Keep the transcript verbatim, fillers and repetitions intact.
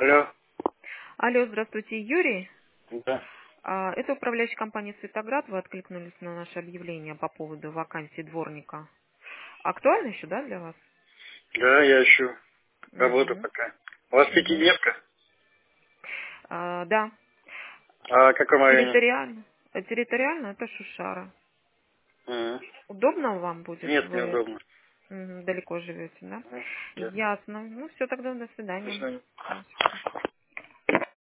Алло. Алло, здравствуйте, Юрий. Да. А, Это управляющая компания «Светоград». Вы откликнулись на наше объявление по поводу вакансии дворника. Актуально еще, да, для вас? Да, я ищу работу Угу. пока. У вас Угу. пятидневка? А, да. А в каком районе? Территориально. э, Территориально это Шушара. Мгм. Удобно вам будет? Нет, Вы неудобно. мгм, далеко живете, да? Мгм. Ясно. Ясно. Ну, все, тогда до До свидания. свидания. До свидания.